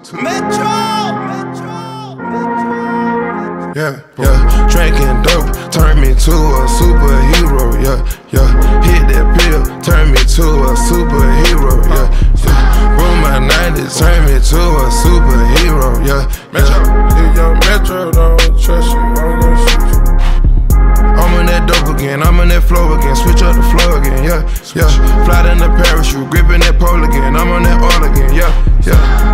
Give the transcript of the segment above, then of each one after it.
Yeah, yeah, drinking dope turned me to a superhero. Yeah, yeah, hit that pill, turned me to a superhero. Yeah, yeah, roll my 90s, turned me to a superhero. Yeah, Metro, if young Metro don't trust you, I'm gonna shoot you. I'm on that dope again, I'm on that flow again, switch up the flow again. Yeah, yeah, fly in the parachute, gripping that pole again, I'm on that all again. Yeah, yeah.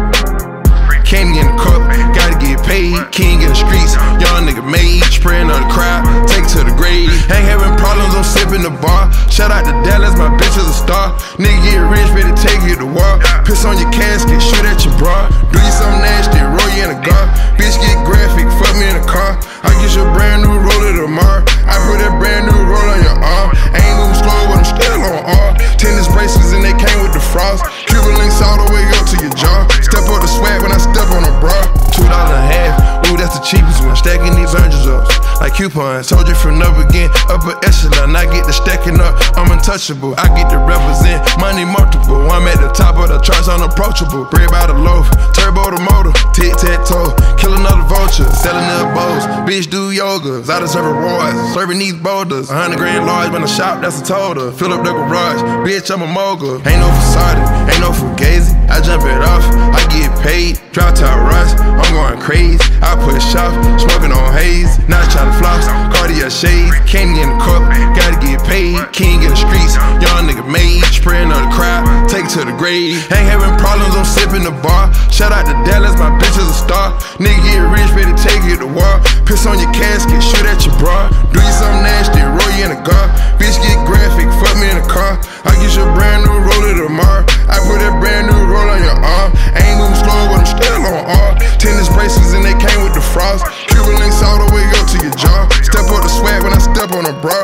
Candy in the cup, gotta get paid. King in the streets, young nigga made. Spraying on the crowd, take it to the grave. Ain't having problems, I'm sipping the bar. Shout out to Dallas, my bitch is a star. Nigga get rich, better take you to war. Piss on your casket, shoot at your bra. Do you something nasty, roll you in a gar. Bitch get graphic, fuck me in the car. I get you a brand new roller tomorrow. I put that brand new roll on your arm. Ain't moving slow, but I'm still on R. Tennis bracelets and they came with the frost. Cuban links all the way up to your jaw. Step up the swag when I step on a bra. $2.50, ooh, that's the cheapest one. Stacking these hundreds up like coupons. Told you from up again, upper echelon. I get the stacking up, I'm untouchable. I get to represent money multiple. I'm at the top of the charts, unapproachable. Bread by the loaf, turbo the motor, tic-tac-toe. Kill another vulture, selling their bowls. Bitch do yoga, I deserve rewards. Serving these boulders, 100 grand large when I shop, that's a total. Fill up the garage, bitch, I'm a mogul. Ain't no facade, ain't no fugazi. I jump it off, I get paid. Drop top rush, I'm going crazy. I push off, smoking on haze. Not trying to floss, Cartier shades. Candy in the cup, gotta get paid. King in the streets, young nigga made. Spraying on the crowd, take it to the grave. Ain't having problems, I'm sipping the bar. Shout out to Dallas, my bitch is a star. Nigga get rich, better take you to war. Piss on your casket, shoot at your bra. Do you something nasty, roll you in a gar. Bitch get graphic, fuck me in the car. I get you a brand new roller tomorrow. I put that brand new roll on your arm. Ain't moving slow, but I'm still on R. Tennis bracelets and they came with the frost. Cuban links all the way up to your jaw. Step up the swag when I step on a bra.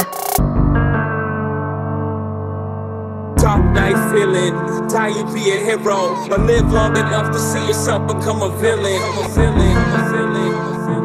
Top night feeling, tie you be a hero, but live long enough to see yourself become a villain.